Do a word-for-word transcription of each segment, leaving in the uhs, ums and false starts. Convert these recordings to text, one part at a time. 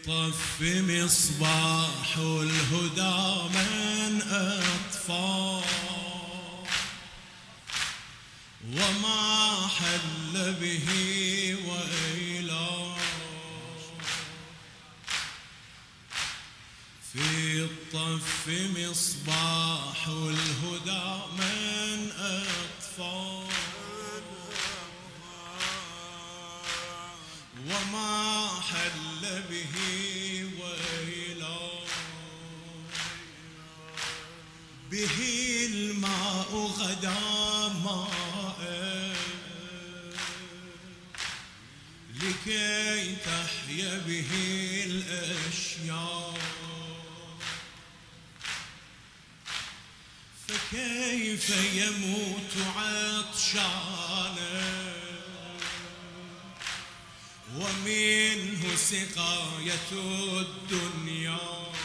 الطف مصباح الهدى من أطفى وما حل به ويلا في الطف مصباح الهدى من أطفى وما حل به ويلا به الماء غدا ماء لكي تحيا به الأشياء فكيف يموت عطشانا ومنه سقاية الدنيا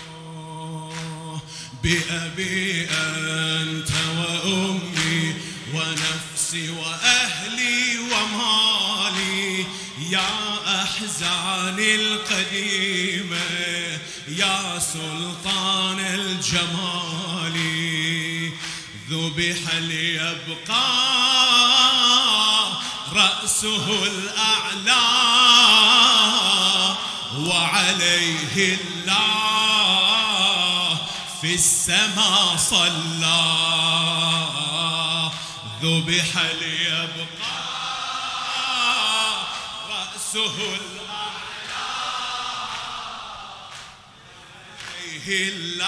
بأبي أنت وأمي ونفسي وأهلي ومالي يا أحزاني القديمة يا سلطان الجمال ذبح ليبقى رأسه الأعلى وعليه الله في السماء صلى ذبح ليبقى رأسه الأعلى عليه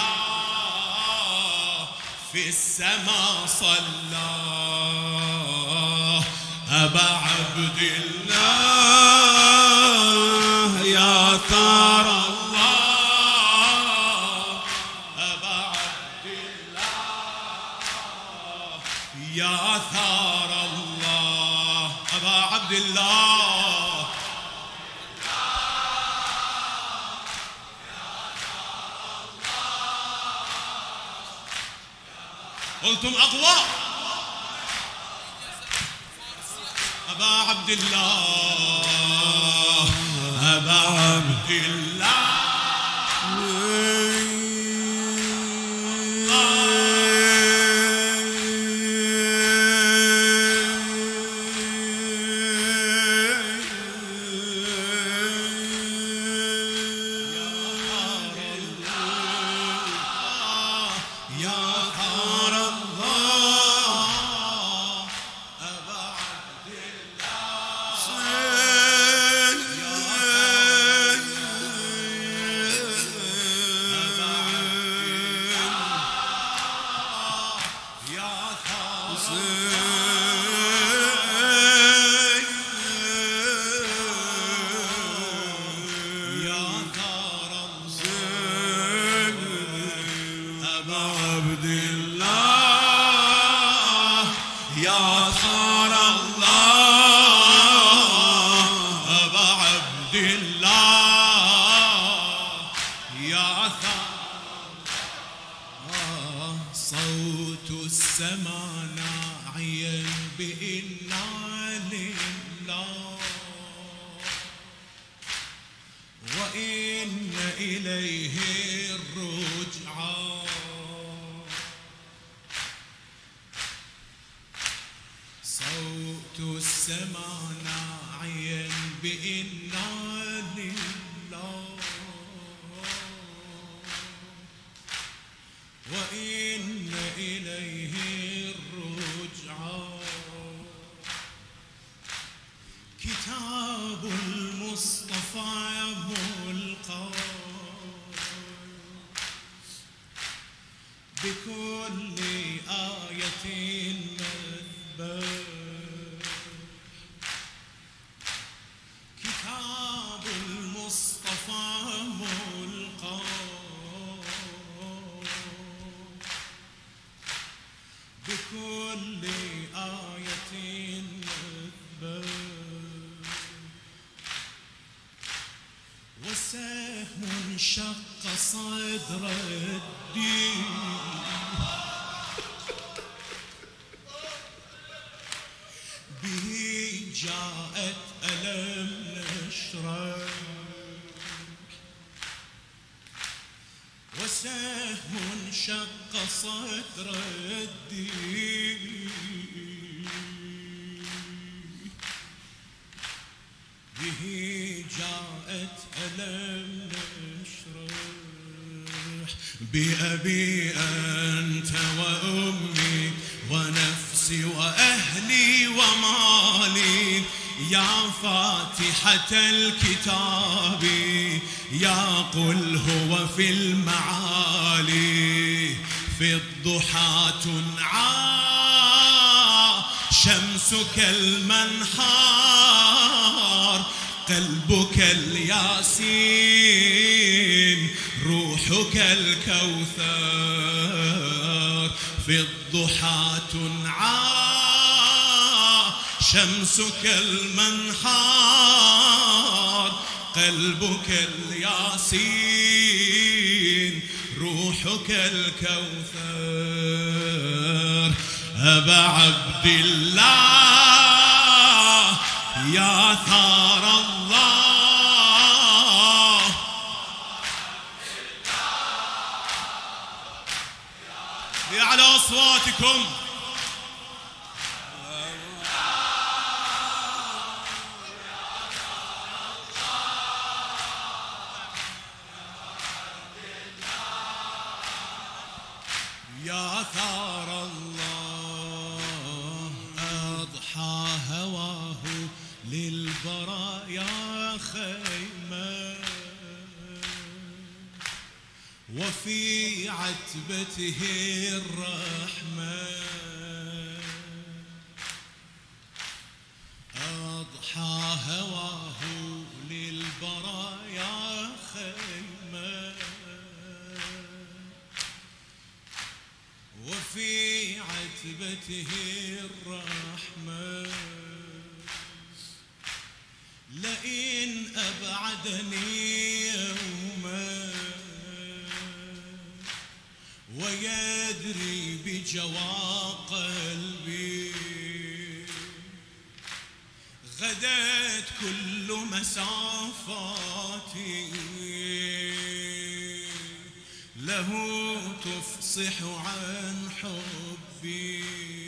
الله في السماء صلى أبا عبد الله يا ثار الله أبا عبد الله يا ثار الله أبا عبد الله قلتم أقوى أبا عبد الله أبا عبد الله صوت السماء ناعيا بإنا لله وإن إليه الرجعى صوت السماء ناعيا بإنا لله وإن إليه الرجعى كتاب المصطفى ملقى بكل آية مذبل كتاب المصطفى ملقى بكل آية مذبل وسهم شق صدر الدين به جاءت ألم نشرك سهم شق صدر الدين به جاءت ألم نشرح بأبي أنت وأمي ونفسي وأهلي ومالي يا فاتحة الكتاب يا قل هو في المعالي في الضحى تنعى شمسك المنحار قلبك الياسين روحك الكوثر في الضحى تنعى شمسك المنحار قلبك الياسين روحك الكوثر أبا عبد الله يا ثار الله على أصواتكم يا ثار الله أضحى هواه للبرايا خيمة وفي عتبته الرحمة أضحى هواه للبرايا خيمة وفي عتبته الرحمة لئن أبعدني يوما ويدري بجوى قلبي غدت كل مسافاتي له تفصح عن حبي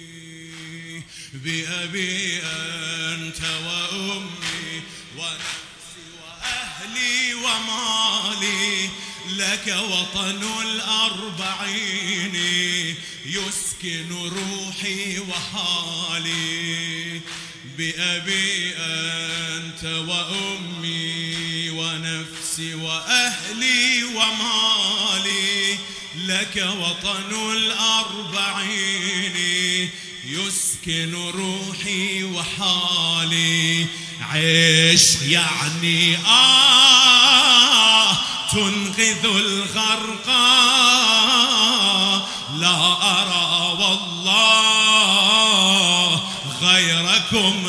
بأبي أنت وأمي ونفسي وأهلي ومالي لك وطن الأربعين يسكن روحي وحالي بأبي أنت وأمي ونفسي وأهلي ومالي لك وطن الأربعين يسكن روحي وحالي عشق يعني آه تنقذ الغرقى لا أرى والله غيركم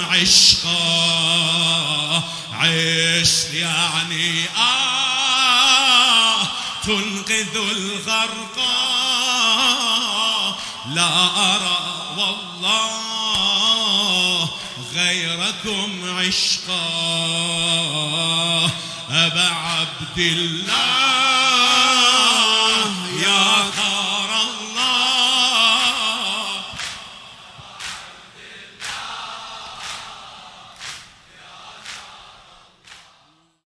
عشقا عشق يعني آه تنقذ الغرقى لا أرى والله غيركم عشقا أبا عبد الله